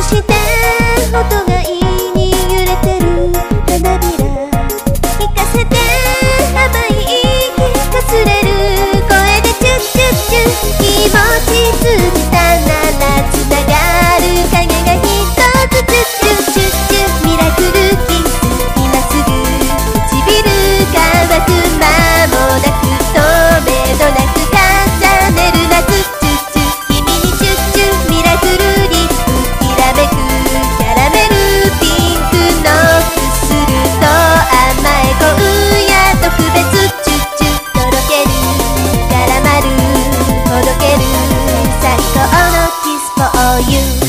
して音がいいに揺れてる花びら聞かせて甘い息かすれる声でチュッチュッチュ気持ちすぎたならつながる影が一つチュッチュッチュッチュミラクルキス今すぐ唇乾く間もなく止めどなく重ねる夏チュッチュ君にチュッチュミラクルリップきらめくキャラメルピンクのくすると甘え今夜特別チュッチュとろける絡まるほどける最高のキス for you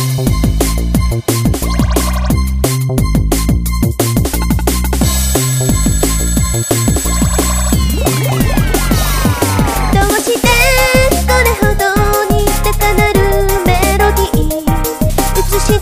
どうしてこれほどに高鳴るメロディー映し